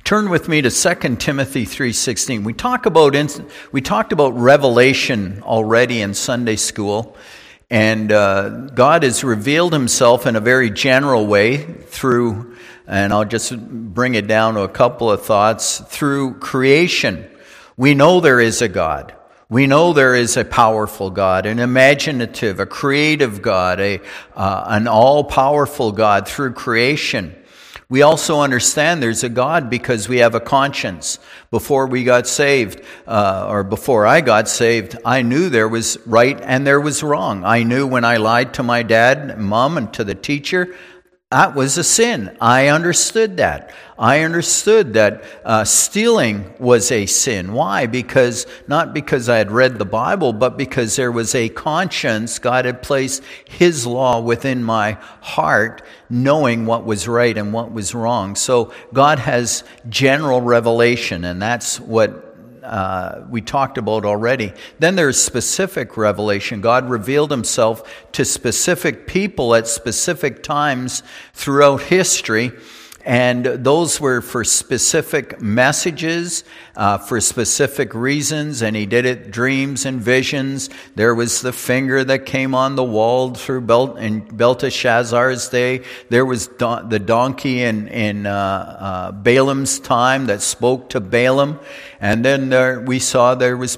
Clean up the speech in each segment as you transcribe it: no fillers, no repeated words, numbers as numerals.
Turn with me to 2 Timothy 3:16. We talked about Revelation already in Sunday school, and God has revealed himself in a very general way through, and I'll just bring it down to a couple of thoughts, through creation. We know there is a God. We know there is a powerful God, an imaginative, a creative God, an all-powerful God through creation. We also understand there's a God because we have a conscience. Before we got saved, or before I got saved, I knew there was right and there was wrong. I knew when I lied to my dad and mom and to the teacher, that was a sin. I understood that. I understood that stealing was a sin. Why? Not because I had read the Bible, but because there was a conscience. God had placed His law within my heart, knowing what was right and what was wrong. So God has general revelation, and that's what we talked about already. Then there's specific revelation. God revealed himself to specific people at specific times throughout history, and those were for specific messages, for specific reasons, and he did it dreams and visions. There was the finger that came on the wall through Belteshazzar's day. There was the donkey in Balaam's time that spoke to Balaam. And then we saw there was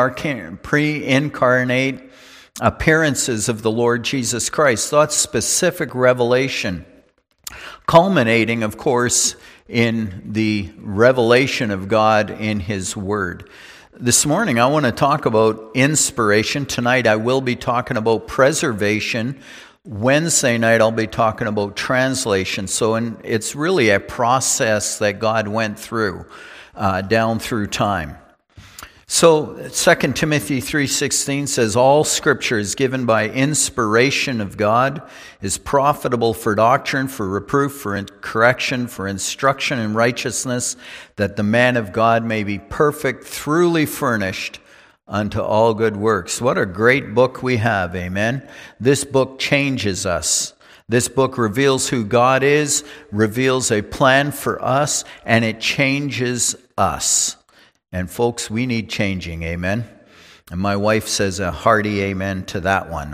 pre-incarnate appearances of the Lord Jesus Christ. So that's specific revelation, culminating, of course, in the revelation of God in His Word. This morning I want to talk about inspiration. Tonight I will be talking about preservation. Wednesday night I'll be talking about translation. So it's really a process that God went through down through time. So 2 Timothy 3:16 says, all Scripture is given by inspiration of God, is profitable for doctrine, for reproof, for correction, for instruction in righteousness, that the man of God may be perfect, thoroughly furnished unto all good works. What a great book we have, amen? This book changes us. This book reveals who God is, reveals a plan for us, and it changes us. And folks, we need changing, amen? And my wife says a hearty amen to that one.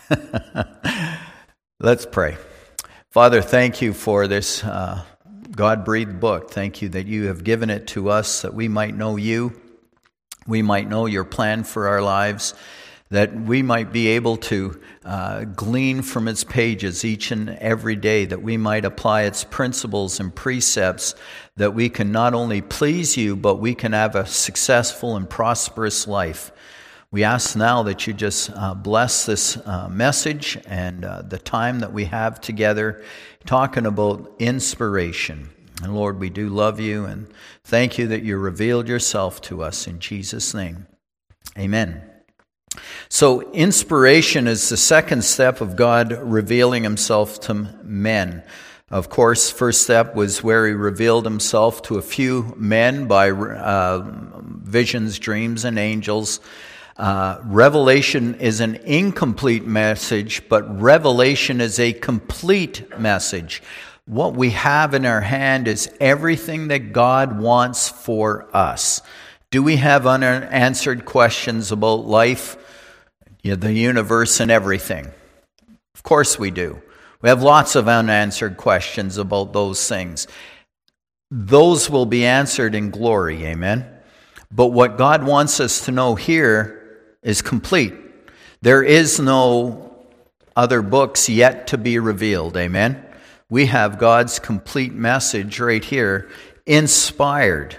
Let's pray. Father, thank you for this God-breathed book. Thank you that you have given it to us that we might know you, we might know your plan for our lives, that we might be able to glean from its pages each and every day, that we might apply its principles and precepts, that we can not only please you, but we can have a successful and prosperous life. We ask now that you just bless this message and the time that we have together talking about inspiration. And Lord, we do love you and thank you that you revealed yourself to us in Jesus' name. Amen. So inspiration is the second step of God revealing himself to men. Of course, first step was where he revealed himself to a few men by visions, dreams, and angels. Revelation is an incomplete message, but revelation is a complete message. What we have in our hand is everything that God wants for us. Do we have unanswered questions about life, the universe, and everything? Of course we do. We have lots of unanswered questions about those things. Those will be answered in glory, amen? But what God wants us to know here is complete. There is no other books yet to be revealed, amen? We have God's complete message right here, inspired.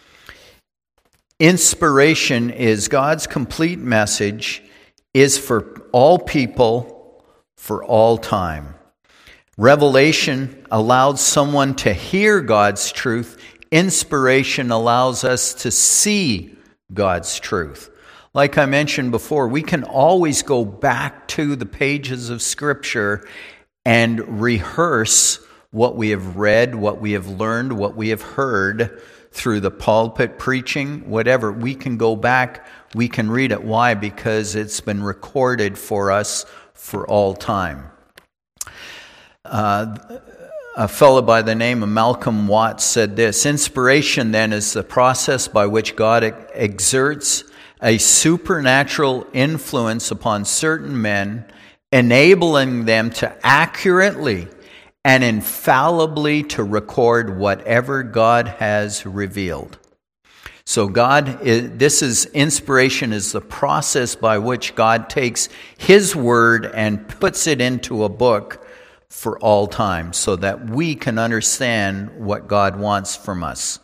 Inspiration is God's complete message, is for all people, for all time. Revelation allowed someone to hear God's truth. Inspiration allows us to see God's truth. Like I mentioned before, we can always go back to the pages of Scripture and rehearse what we have read, what we have learned, what we have heard through the pulpit, preaching, whatever. We can go back, we can read it. Why? Because it's been recorded for us for all time. A fellow by the name of Malcolm Watts said this: inspiration then is the process by which God exerts a supernatural influence upon certain men, enabling them to accurately and infallibly to record whatever God has revealed. So inspiration is the process by which God takes His word and puts it into a book for all time so that we can understand what God wants from us.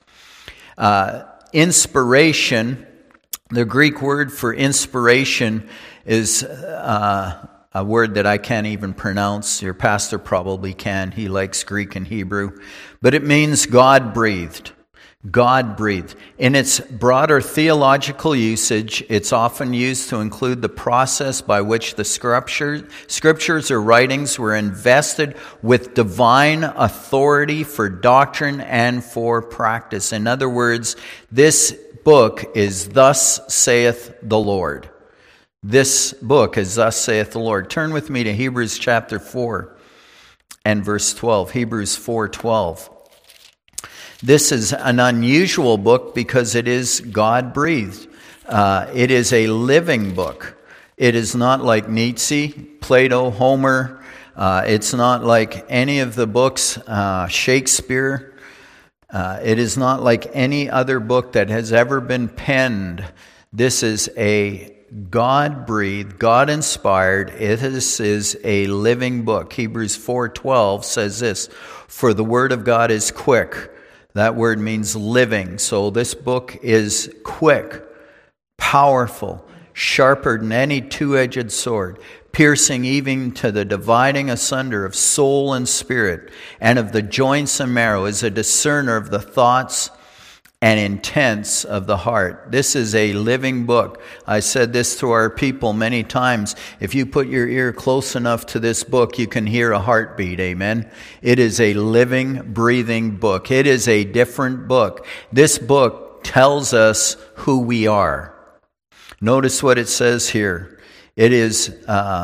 Inspiration, the Greek word for inspiration is a word that I can't even pronounce. Your pastor probably can. He likes Greek and Hebrew. But it means God-breathed. God-breathed. In its broader theological usage, it's often used to include the process by which the scriptures or writings were invested with divine authority for doctrine and for practice. In other words, this book is Thus Saith the Lord. This book is Thus Saith the Lord. Turn with me to Hebrews chapter 4 and verse 12. Hebrews 4:12. This is an unusual book because it is God-breathed. It is a living book. It is not like Nietzsche, Plato, Homer. It's not like any of the books, Shakespeare. It is not like any other book that has ever been penned. This is a God-breathed, God-inspired. This is a living book. Hebrews 4:12 says this: "For the word of God is quick." That word means living. So this book is quick, powerful, sharper than any two-edged sword, piercing even to the dividing asunder of soul and spirit, and of the joints and marrow, is a discerner of the thoughts and intents of the heart. This is a living book. I said this to our people many times. If you put your ear close enough to this book, you can hear a heartbeat. Amen. It is a living, breathing book. It is a different book. This book tells us who we are. Notice what it says here. It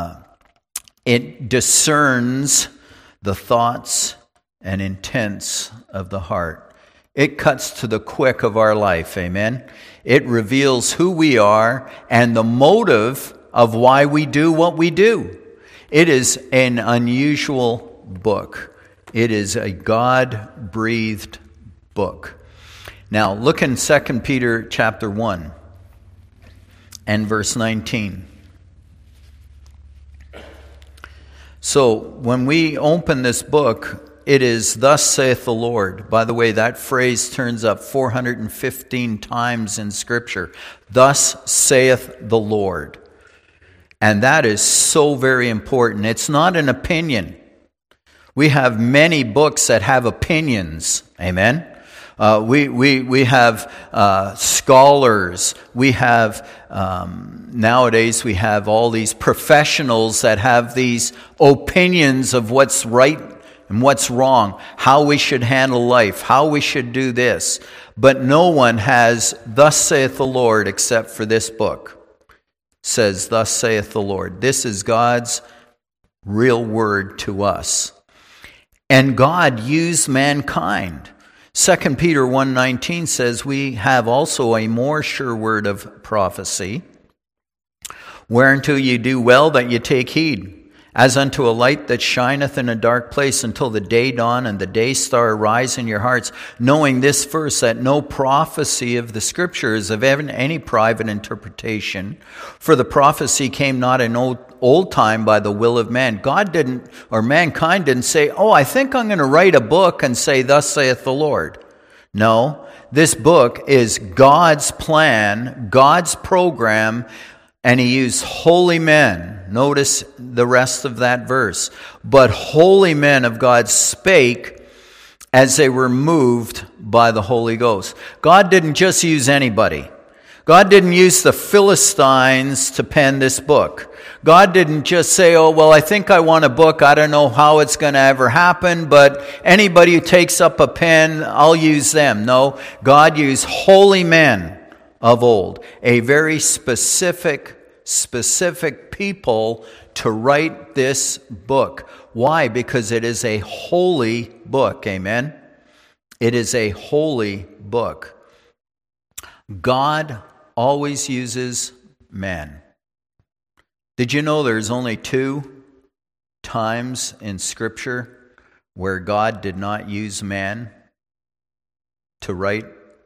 discerns the thoughts and intents of the heart. It cuts to the quick of our life, amen? It reveals who we are and the motive of why we do what we do. It is an unusual book. It is a God-breathed book. Now, look in 2 Peter chapter 1 and verse 19. So, when we open this book, it is Thus Saith the Lord. By the way, that phrase turns up 415 times in Scripture. Thus saith the Lord. And that is so very important. It's not an opinion. We have many books that have opinions. Amen? We have scholars. We have, nowadays we have all these professionals that have these opinions of what's right and what's wrong, how we should handle life, how we should do this. But no one has Thus saith the Lord except for this book. It says, Thus saith the Lord. This is God's real word to us. And God used mankind. 2 Peter 1:19 says, we have also a more sure word of prophecy, whereunto you do well that you take heed, as unto a light that shineth in a dark place until the day dawn and the day star arise in your hearts, knowing this first, that no prophecy of the Scripture is of any private interpretation. For the prophecy came not in old time by the will of man. God didn't, or mankind didn't say, I think I'm going to write a book and say, Thus saith the Lord. No, this book is God's plan, God's program, and he used holy men. Notice the rest of that verse. But holy men of God spake as they were moved by the Holy Ghost. God didn't just use anybody. God didn't use the Philistines to pen this book. God didn't just say, I think I want a book. I don't know how it's going to ever happen, but anybody who takes up a pen, I'll use them. No, God used holy men of old, a very specific people to write this book. Why? Because it is a holy book. Amen? It is a holy book. God always uses man. Did you know there's only 2 times in Scripture where God did not use man to write?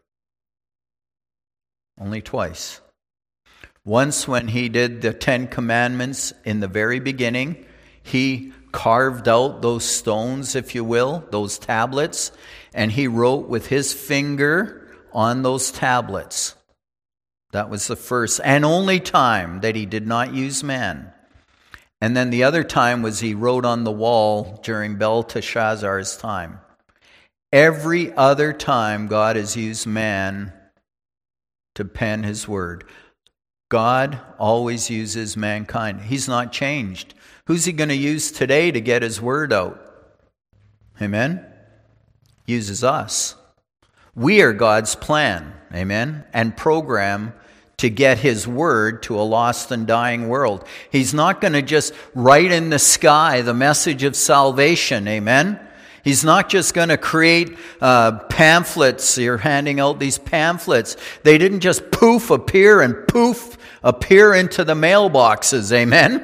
Only twice. Once when he did the 10 Commandments in the very beginning, he carved out those stones, if you will, those tablets, and he wrote with his finger on those tablets. That was the first and only time that he did not use man. And then the other time was he wrote on the wall during Belteshazzar's time. Every other time God has used man to pen his word. God always uses mankind. He's not changed. Who's he going to use today to get his word out? Amen? Uses us. We are God's plan, amen, and program to get his word to a lost and dying world. He's not going to just write in the sky the message of salvation, amen? He's not just going to create pamphlets. You're handing out these pamphlets. They didn't just appear into the mailboxes, amen?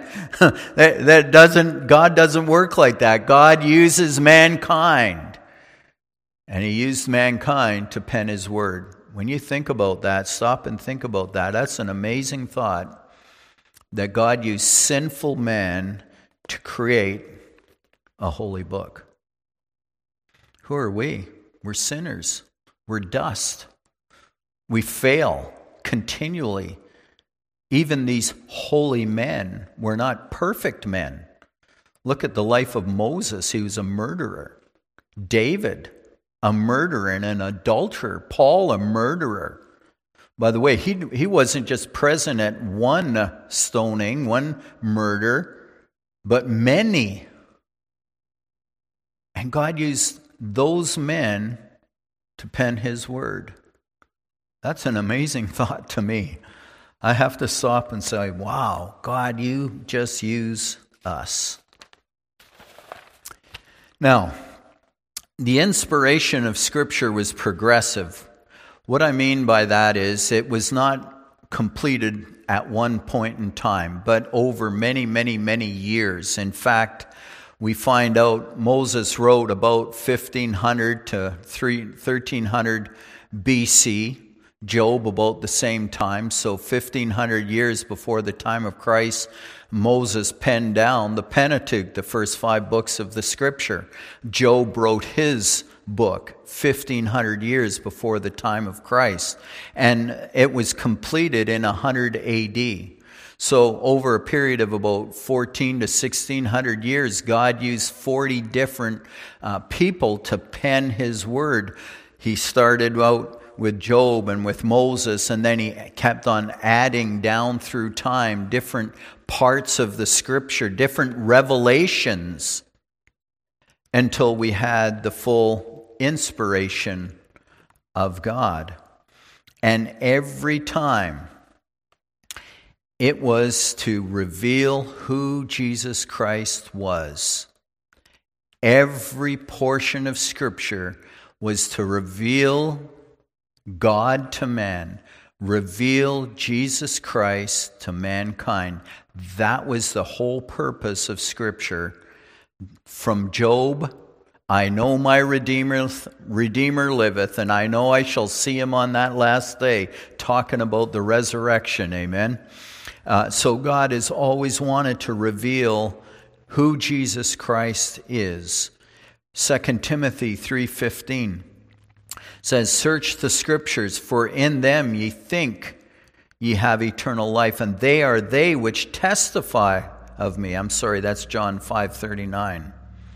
God doesn't work like that. God uses mankind. And he used mankind to pen his word. When you think about that, stop and think about that. That's an amazing thought, that God used sinful man to create a holy book. Who are we? We're sinners. We're dust. We fail continually. Even these holy men were not perfect men. Look at the life of Moses. He was a murderer. David, a murderer and an adulterer. Paul, a murderer. By the way, he wasn't just present at one stoning, one murder, but many. And God used those men to pen his word. That's an amazing thought to me. I have to stop and say, wow, God, you just use us. Now, the inspiration of Scripture was progressive. What I mean by that is it was not completed at one point in time, but over many, many, many years. In fact, we find out Moses wrote about 1500 to 1300 BC, Job about the same time, so 1500 years before the time of Christ, Moses penned down the Pentateuch, the first 5 books of the Scripture. Job wrote his book 1500 years before the time of Christ, and it was completed in 100 AD. So over a period of about 14 to 1600 years, God used 40 different people to pen his word. He started out with Job and with Moses, and then he kept on adding down through time different parts of the Scripture, different revelations, until we had the full inspiration of God. And every time it was to reveal who Jesus Christ was. Every portion of Scripture was to reveal God to man, reveal Jesus Christ to mankind. That was the whole purpose of Scripture. From Job, I know my Redeemer liveth, and I know I shall see him on that last day, talking about the resurrection, amen? So God has always wanted to reveal who Jesus Christ is. 2 Timothy 3:15 says, search the Scriptures, for in them ye think ye have eternal life, and they are they which testify of me. I'm sorry, that's John 5:39.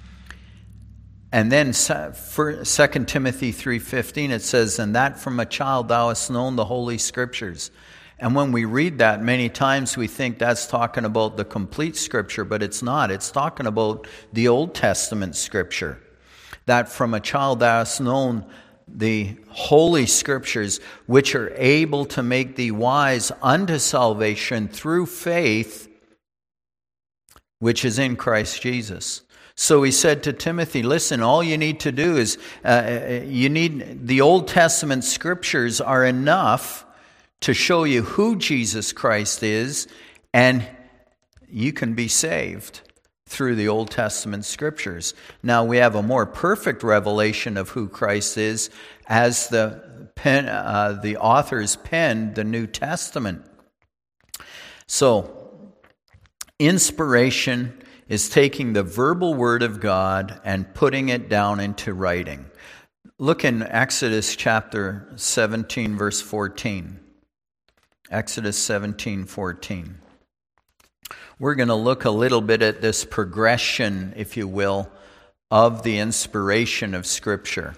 And then 2 Timothy 3:15, it says, and that from a child thou hast known the Holy Scriptures. And when we read that, many times we think that's talking about the complete Scripture, but it's not. It's talking about the Old Testament Scripture. That from a child thou hast known the Holy Scriptures, which are able to make thee wise unto salvation through faith, which is in Christ Jesus. So he said to Timothy, listen, all you need to do is, the Old Testament scriptures are enough to show you who Jesus Christ is, and you can be saved through the Old Testament scriptures. Now we have a more perfect revelation of who Christ is as the authors penned the New Testament. So, inspiration is taking the verbal word of God and putting it down into writing. Look in Exodus chapter 17, verse 14. Exodus 17:14. We're going to look a little bit at this progression, if you will, of the inspiration of Scripture.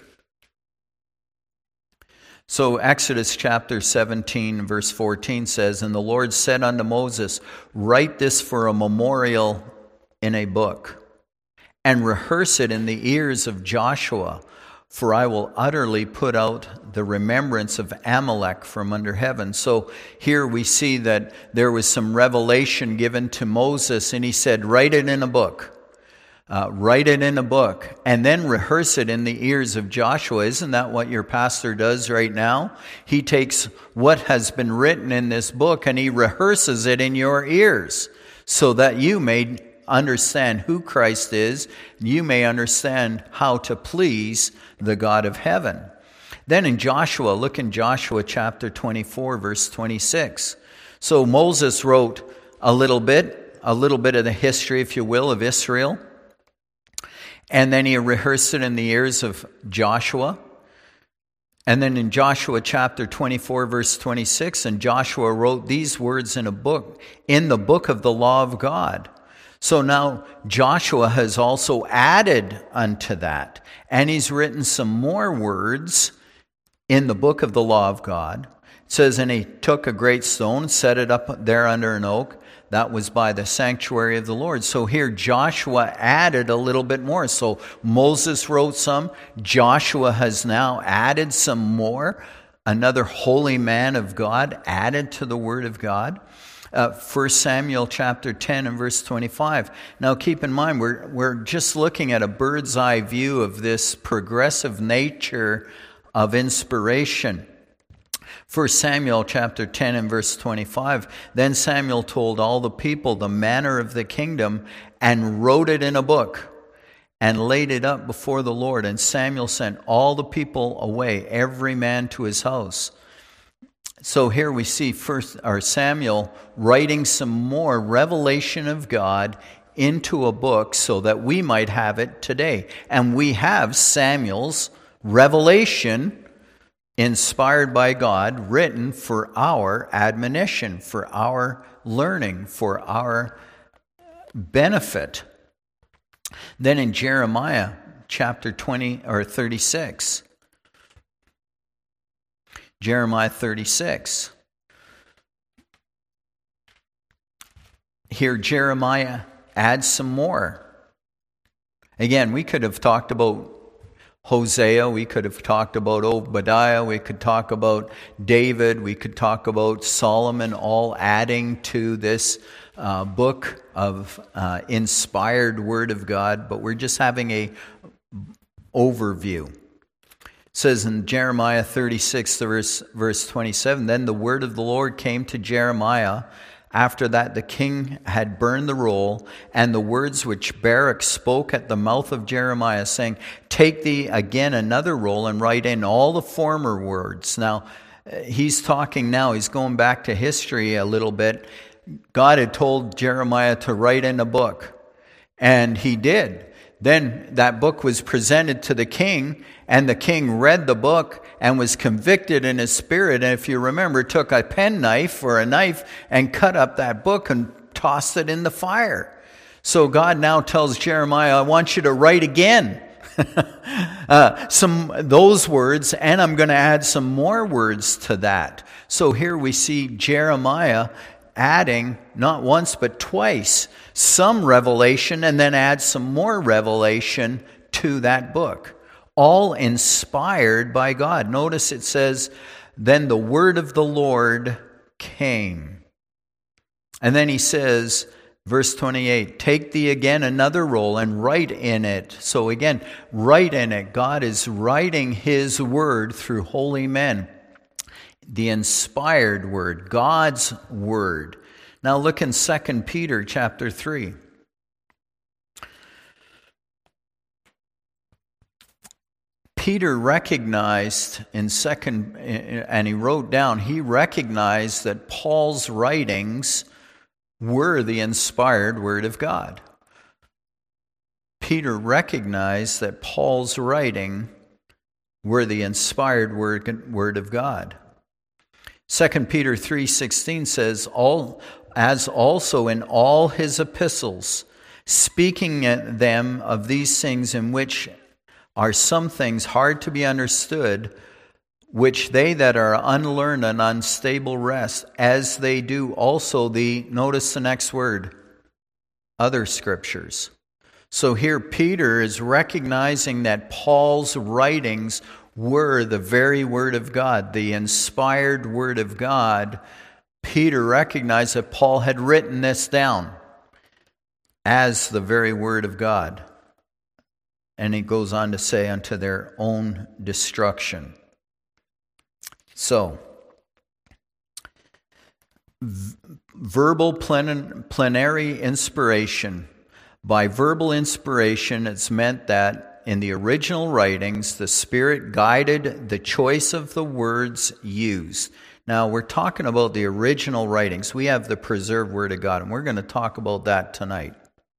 So Exodus chapter 17, verse 14 says, "And the Lord said unto Moses, Write this for a memorial in a book, and rehearse it in the ears of Joshua, for I will utterly put out the remembrance of Amalek from under heaven." So here we see that there was some revelation given to Moses, and he said, write it in a book. Write it in a book, and then rehearse it in the ears of Joshua. Isn't that what your pastor does right now? He takes what has been written in this book and he rehearses it in your ears so that you may understand who Christ is. You may understand how to please the God of heaven. Then in Joshua, look in Joshua chapter 24, verse 26. So Moses wrote a little bit of the history, if you will, of Israel. And then he rehearsed it in the ears of Joshua. And then in Joshua chapter 24, verse 26, and Joshua wrote these words in the book of the law of God. So now Joshua has also added unto that, and he's written some more words in the book of the law of God. It says, and he took a great stone, set it up there under an oak. That was by the sanctuary of the Lord. So here Joshua added a little bit more. So Moses wrote some. Joshua has now added some more. Another holy man of God added to the word of God. 1 Samuel chapter 10 and verse 25. Now keep in mind, we're just looking at a bird's eye view of this progressive nature of inspiration. 1 Samuel chapter 10 and verse 25. Then Samuel told all the people the manner of the kingdom and wrote it in a book and laid it up before the Lord. And Samuel sent all the people away, every man to his house. So here we see Samuel writing some more revelation of God into a book so that we might have it today. And we have Samuel's revelation inspired by God, written for our admonition, for our learning, for our benefit. Then in Jeremiah chapter 36. Jeremiah 36. Here Jeremiah adds some more. Again, we could have talked about Hosea, we could have talked about Obadiah, we could talk about David, we could talk about Solomon, all adding to this book of inspired Word of God, but we're just having a overview. It says in Jeremiah 36, verse 27, Then the word of the Lord came to Jeremiah. After that the king had burned the roll, and the words which Baruch spoke at the mouth of Jeremiah, saying, Take thee again another roll, and write in all the former words. Now, he's talking now, he's going back to history a little bit. God had told Jeremiah to write in a book, and he did. Then that book was presented to the king, and the king read the book and was convicted in his spirit. And if you remember, took a penknife or a knife and cut up that book and tossed it in the fire. So God now tells Jeremiah, I want you to write again those words, and I'm going to add some more words to that. So here we see Jeremiah adding, not once but twice, some revelation, and then add some more revelation to that book, all inspired by God. Notice it says, then the word of the Lord came. And then he says, Verse 28, take thee again another roll and write in it. So again, write in it. God is writing his word through holy men. The inspired word, God's word. Now look in 2 Peter chapter 3. Peter recognized and he wrote down, he recognized that Paul's writings were the inspired word of God. Peter recognized that Paul's writing were the inspired word of God. 2 Peter 3:16 says, as also in all his epistles, speaking at them of these things in which are some things hard to be understood, which they that are unlearned and unstable wrest, as they do also notice the next word, other scriptures. So here Peter is recognizing that Paul's writings were the very word of God, the inspired word of God. Peter recognized that Paul had written this down as the very word of God. And he goes on to say, unto their own destruction. So, verbal plenary inspiration. By verbal inspiration, it's meant that in the original writings, the Spirit guided the choice of the words used. Now, we're talking about the original writings. We have the preserved Word of God, and we're going to talk about that tonight.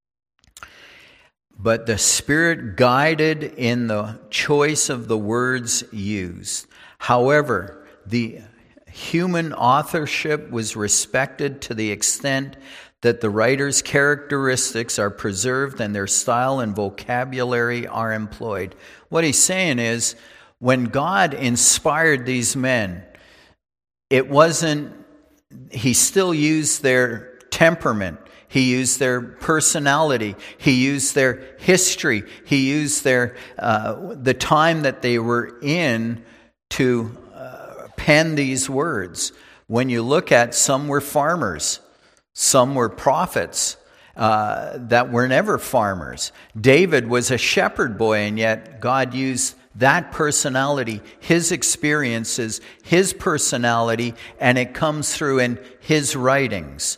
But the Spirit guided in the choice of the words used. However, the human authorship was respected to the extent that the writer's characteristics are preserved and their style and vocabulary are employed. What he's saying is, when God inspired these men, he still used their temperament. He used their personality. He used their history. He used the time that they were in to pen these words. When you look at, some were farmers, some were prophets that were never farmers. David was a shepherd boy, and yet God used that personality, his experiences, his personality, and it comes through in his writings.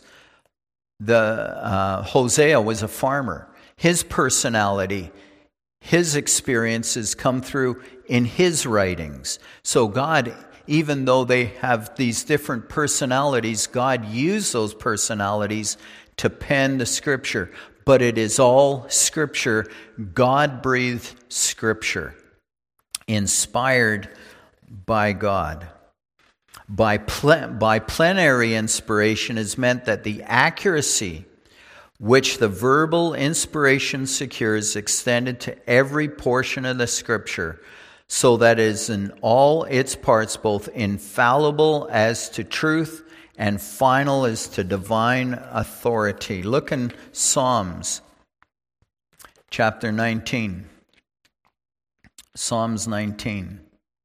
Hosea was a farmer. His personality, his experiences come through in his writings. So God, even though they have these different personalities, God used those personalities to pen the Scripture. But it is all Scripture, God-breathed Scripture, inspired by God. By plenary inspiration is meant that the accuracy which the verbal inspiration secures extended to every portion of the Scripture, so that it is in all its parts both infallible as to truth and final as to divine authority. Look in Psalms chapter 19. Psalms 19.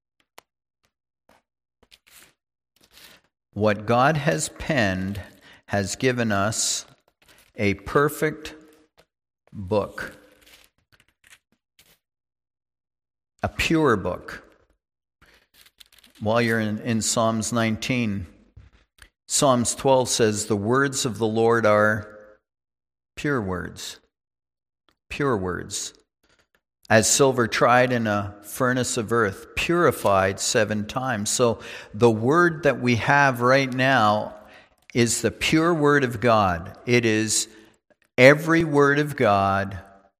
What God has penned has given us a perfect book, a pure book. While you're in Psalms 19, Psalms 12 says, the words of the Lord are pure words. Pure words. As silver tried in a furnace of earth, purified 7 times. So the word that we have right now is the pure word of God. It is every word of God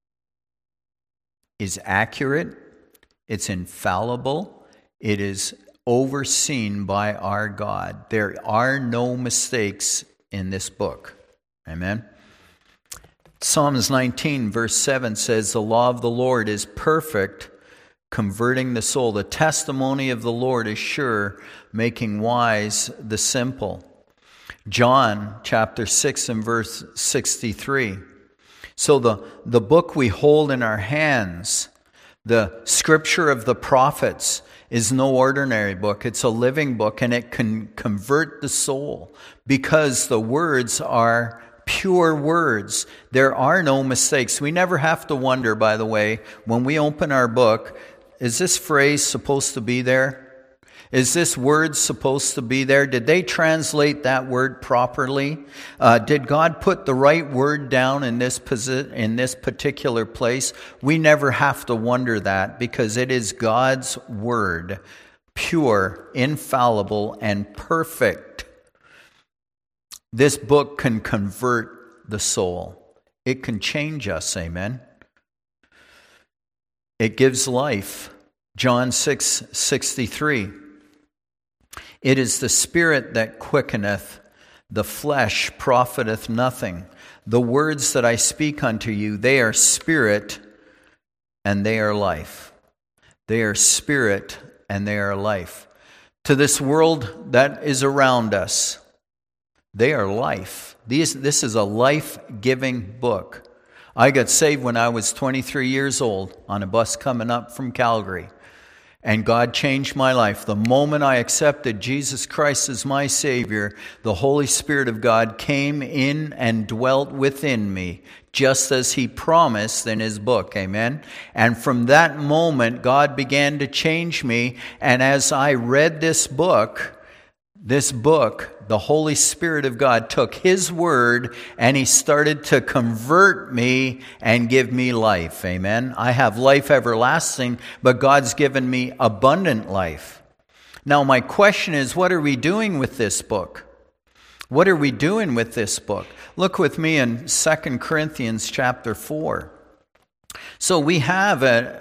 is accurate, it's infallible, it is overseen by our God. There are no mistakes in this book. Amen. Psalms 19 verse 7 says, the law of the Lord is perfect, converting the soul. The testimony of the Lord is sure, making wise the simple. John chapter 6 and verse 63. So the book we hold in our hands, the Scripture of the prophets, is no ordinary book. It's a living book, and it can convert the soul because the words are pure words. There are no mistakes. We never have to wonder, by the way, when we open our book, is this phrase supposed to be there? Is this word supposed to be there? Did they translate that word properly? Did God put the right word down in this particular place? We never have to wonder that, because it is God's word, pure, infallible, and perfect. This book can convert the soul. It can change us, amen? It gives life. John 6:63. It is the Spirit that quickeneth, the flesh profiteth nothing. The words that I speak unto you, they are spirit and they are life. They are spirit and they are life. To this world that is around us, they are life. This is a life-giving book. I got saved when I was 23 years old on a bus coming up from Calgary. And God changed my life. The moment I accepted Jesus Christ as my Savior, the Holy Spirit of God came in and dwelt within me, just as He promised in His book. Amen? And from that moment, God began to change me. And as I read this book, the Holy Spirit of God took His word and He started to convert me and give me life. Amen. I have life everlasting, but God's given me abundant life. Now my question is, what are we doing with this book? What are we doing with this book? Look with me in 2 Corinthians chapter 4. So we have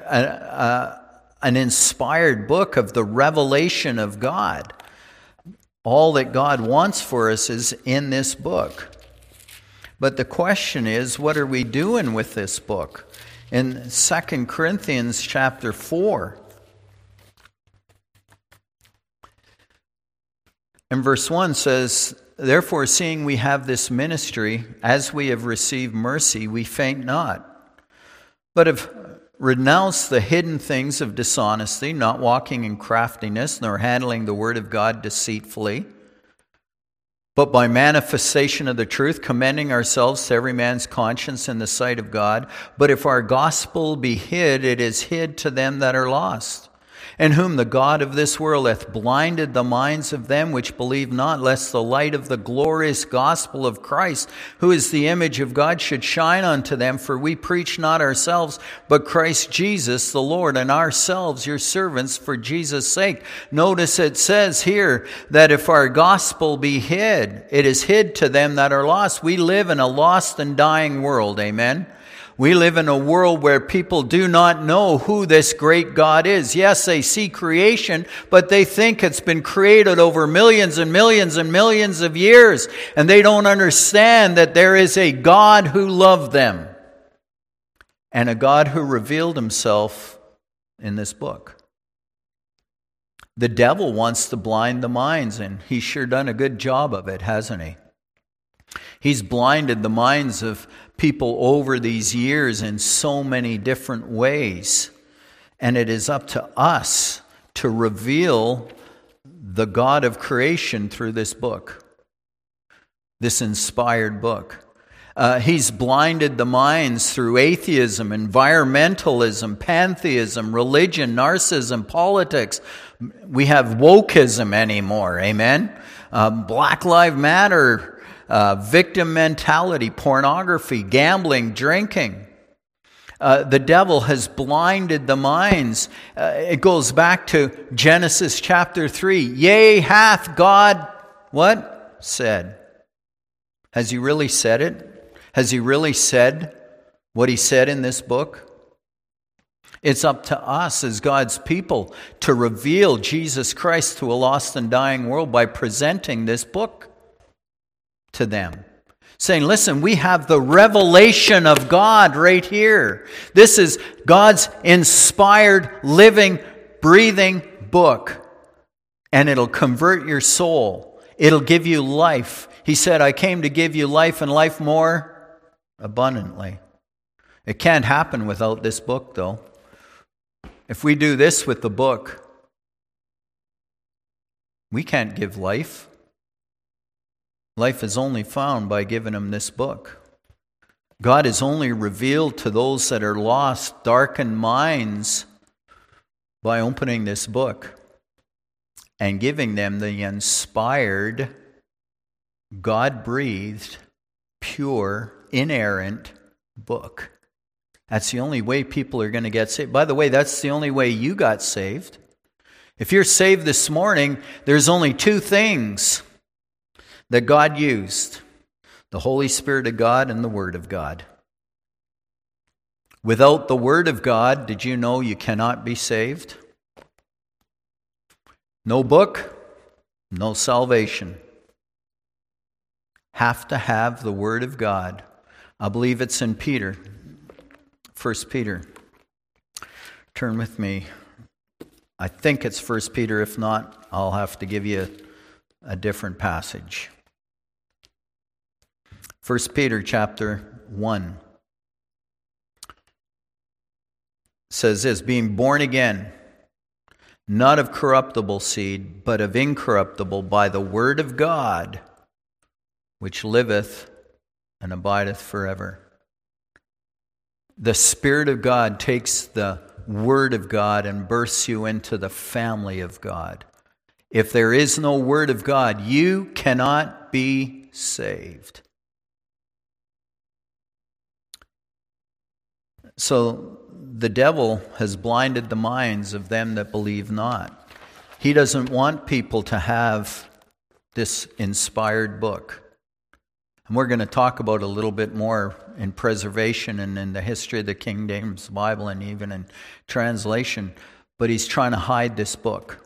an inspired book of the revelation of God. All that God wants for us is in this book. But the question is, what are we doing with this book? In 2 Corinthians chapter 4, and verse 1 says, therefore, seeing we have this ministry, as we have received mercy, we faint not, but have renounced the hidden things of dishonesty, not walking in craftiness, nor handling the word of God deceitfully, but by manifestation of the truth, commending ourselves to every man's conscience in the sight of God. But if our gospel be hid, it is hid to them that are lost, in whom the God of this world hath blinded the minds of them which believe not, lest the light of the glorious gospel of Christ, who is the image of God, should shine unto them. For we preach not ourselves, but Christ Jesus the Lord, and ourselves your servants for Jesus' sake. Notice it says here that if our gospel be hid, it is hid to them that are lost. We live in a lost and dying world, amen? We live in a world where people do not know who this great God is. Yes, they see creation, but they think it's been created over millions and millions and millions of years, and they don't understand that there is a God who loved them and a God who revealed Himself in this book. The devil wants to blind the minds, and he's sure done a good job of it, hasn't he? He's blinded the minds of people over these years in so many different ways. And it is up to us to reveal the God of creation through this book, this inspired book. He's blinded the minds through atheism, environmentalism, pantheism, religion, narcissism, politics. We have wokeism anymore, amen? Black Lives Matter, victim mentality, pornography, gambling, drinking. The devil has blinded the minds. It goes back to Genesis chapter 3. Yea, hath God, what? Said. Has He really said it? Has He really said what He said in this book? It's up to us as God's people to reveal Jesus Christ to a lost and dying world by presenting this book to them. Saying, listen, we have the revelation of God right here. This is God's inspired, living, breathing book. And it'll convert your soul. It'll give you life. He said, I came to give you life and life more abundantly. It can't happen without this book, though. If we do this with the book, we can't give life. Life is only found by giving them this book. God is only revealed to those that are lost, darkened minds by opening this book and giving them the inspired, God-breathed, pure, inerrant book. That's the only way people are going to get saved. By the way, that's the only way you got saved. If you're saved this morning, there's only two things that God used: the Holy Spirit of God and the Word of God. Without the Word of God, did you know you cannot be saved? No book, no salvation. Have to have the Word of God. I believe it's in Peter, 1 Peter. Turn with me. I think it's 1 Peter. If not, I'll have to give you a different passage. 1 Peter chapter 1 says this: being born again, not of corruptible seed, but of incorruptible, by the word of God, which liveth and abideth forever. The Spirit of God takes the Word of God and births you into the family of God. If there is no Word of God, you cannot be saved. So the devil has blinded the minds of them that believe not. He doesn't want people to have this inspired book. And we're going to talk about a little bit more in preservation and in the history of the King James Bible and even in translation. But he's trying to hide this book.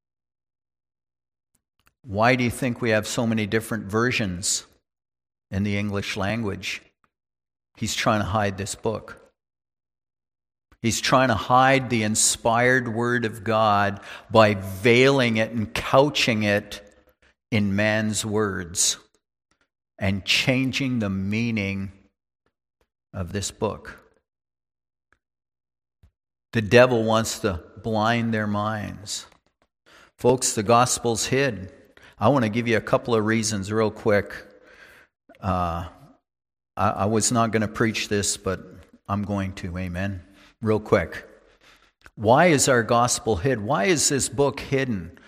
Why do you think we have so many different versions in the English language? He's trying to hide this book. He's trying to hide the inspired Word of God by veiling it and couching it in man's words and changing the meaning of this book. The devil wants to blind their minds. Folks, the gospel's hid. I want to give you a couple of reasons real quick. I was not going to preach this, but I'm going to, amen. Real quick. Why is our gospel hid? Why is this book hidden?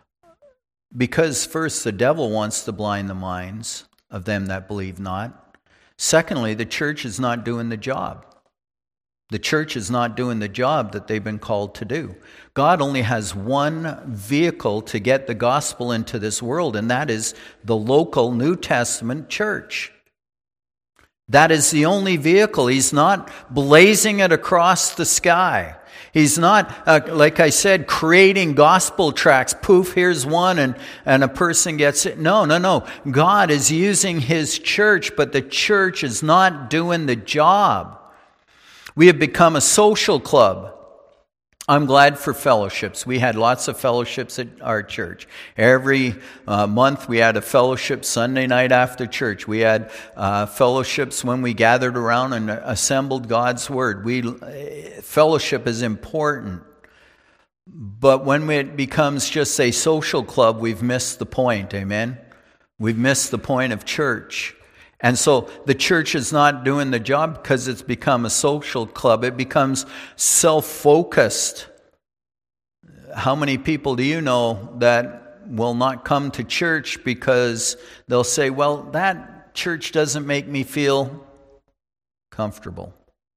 Because first, the devil wants to blind the minds of them that believe not. Secondly, the church is not doing the job. The church is not doing the job that they've been called to do. God only has one vehicle to get the gospel into this world, and that is the local New Testament church. That is the only vehicle. He's not blazing it across the sky. He's not, like I said, creating gospel tracts. Poof, here's one, and a person gets it. No. God is using His church, but the church is not doing the job. We have become a social club. I'm glad for fellowships. We had lots of fellowships at our church. Every month we had a fellowship Sunday night after church. We had fellowships when we gathered around and assembled God's Word. Fellowship is important. But when it becomes just a social club, we've missed the point, amen? We've missed the point of church. And so the church is not doing the job because it's become a social club. It becomes self-focused. How many people do you know that will not come to church because they'll say, well, that church doesn't make me feel comfortable.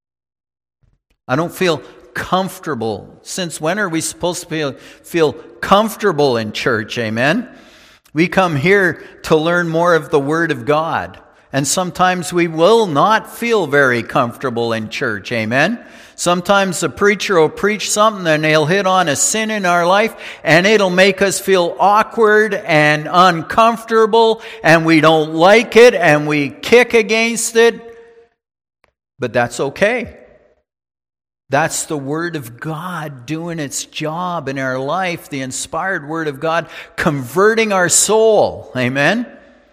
I don't feel comfortable. Since when are we supposed to feel comfortable in church? Amen? We come here to learn more of the Word of God. And sometimes we will not feel very comfortable in church. Amen? Sometimes the preacher will preach something and he'll hit on a sin in our life and it'll make us feel awkward and uncomfortable and we don't like it and we kick against it. But that's okay. That's the Word of God doing its job in our life, the inspired Word of God converting our soul. Amen?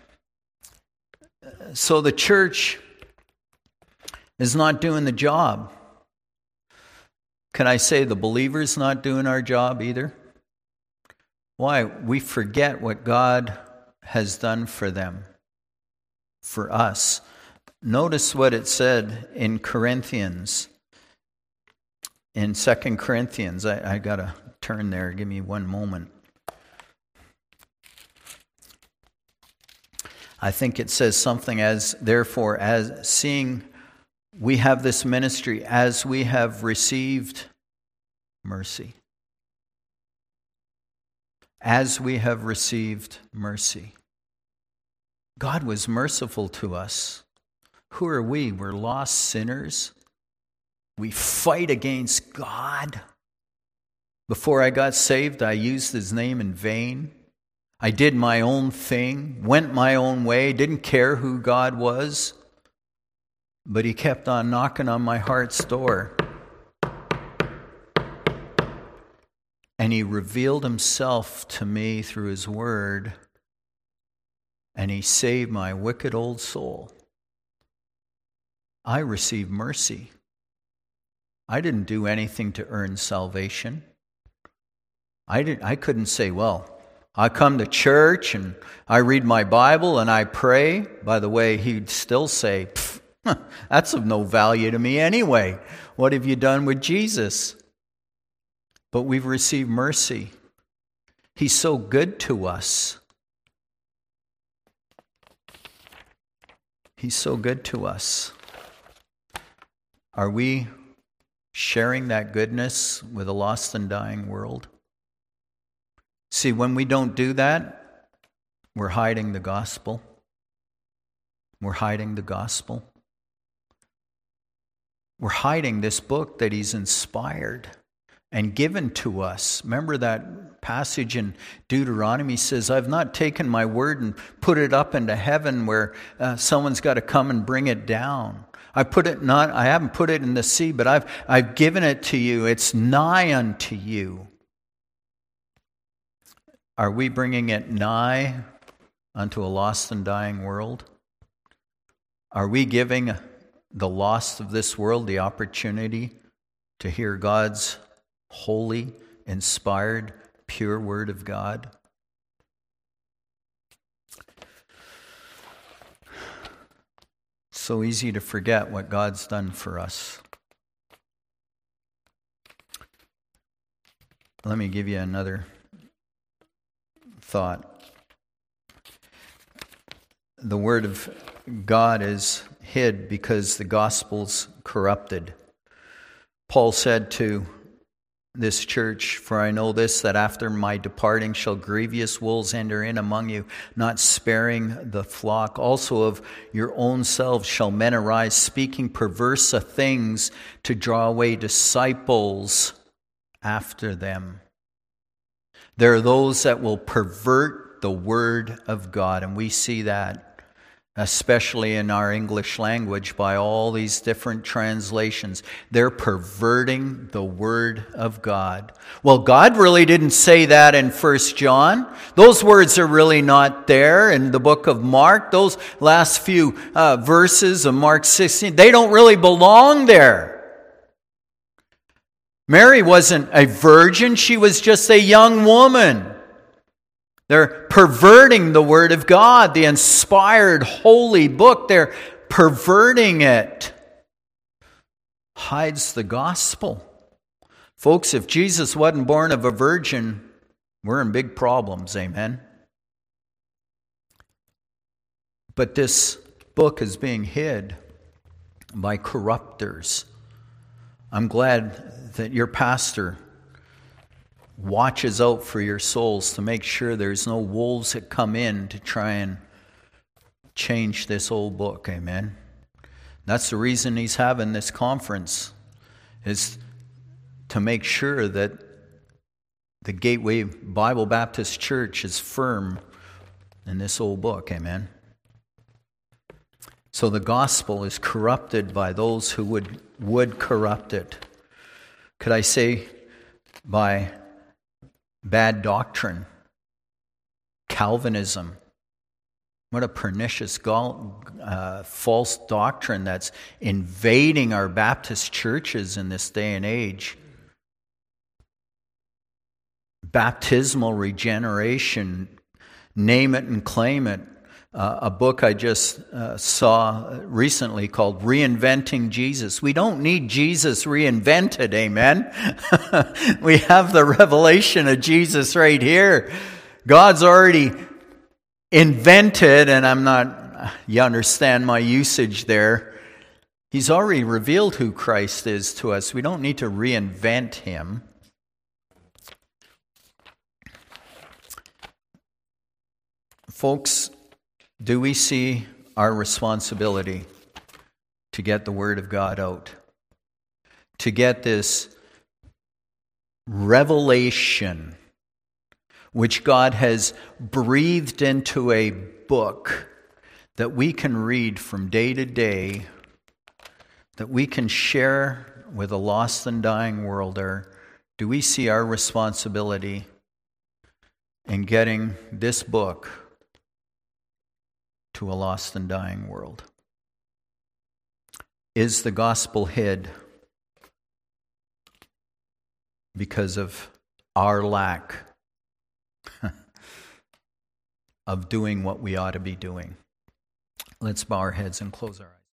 So the church is not doing the job. Can I say the believer's not doing our job either? Why? We forget what God has done for them. for us. Notice what it said in Corinthians. In 2 Corinthians, I got to turn there. Give me one moment. I think it says something as, therefore, as seeing we have this ministry, as we have received mercy. As we have received mercy. God was merciful to us. Who are we? We're lost sinners. We fight against God. Before I got saved, I used His name in vain. I did my own thing, went my own way, didn't care who God was. But He kept on knocking on my heart's door. And He revealed Himself to me through His Word. And He saved my wicked old soul. I received mercy. I didn't do anything to earn salvation. I couldn't say, well, I come to church and I read my Bible and I pray. By the way, He'd still say, that's of no value to me anyway. What have you done with Jesus? But we've received mercy. He's so good to us. He's so good to us. Are we sharing that goodness with a lost and dying world? See, when we don't do that, we're hiding the gospel. We're hiding the gospel. We're hiding this book that He's inspired and given to us. Remember that passage in Deuteronomy says, I've not taken my word and put it up into heaven where someone's got to come and bring it down. I haven't put it in the sea, but I've given it to you. It's nigh unto you. Are we bringing it nigh unto a lost and dying world? Are we giving the lost of this world the opportunity to hear God's holy, inspired, pure Word of God? So easy to forget what God's done for us. Let me give you another thought. The Word of God is hid because the gospel's corrupted. Paul said to this church, for I know this, that after my departing shall grievous wolves enter in among you, not sparing the flock. Also of your own selves shall men arise, speaking perverse things to draw away disciples after them. There are those that will pervert the Word of God, and we see that especially in our English language by all these different translations. They're perverting the Word of God. Well, God really didn't say that in 1 John. Those words are really not there in the book of Mark. Those last few verses of Mark 16, they don't really belong there. Mary wasn't a virgin. She was just a young woman. They're perverting the Word of God, the inspired, holy book. They're perverting it. Hides the gospel. Folks, if Jesus wasn't born of a virgin, we're in big problems, amen? But this book is being hid by corrupters. I'm glad that your pastor watches out for your souls to make sure there's no wolves that come in to try and change this old book. Amen. That's the reason he's having this conference, is to make sure that the Gateway Bible Baptist Church is firm in this old book. Amen. So the gospel is corrupted by those who would corrupt it. Could I say by bad doctrine, Calvinism? What a pernicious false doctrine that's invading our Baptist churches in this day and age. Baptismal regeneration, name it and claim it. a book I just saw recently called Reinventing Jesus. We don't need Jesus reinvented, amen? We have the revelation of Jesus right here. God's already invented, and you understand my usage there. He's already revealed who Christ is to us. We don't need to reinvent him. Folks, do we see our responsibility to get the Word of God out? To get this revelation which God has breathed into a book that we can read from day to day, that we can share with a lost and dying world? Or do we see our responsibility in getting this book to a lost and dying world? Is the gospel hid because of our lack of doing what we ought to be doing? Let's bow our heads and close our eyes.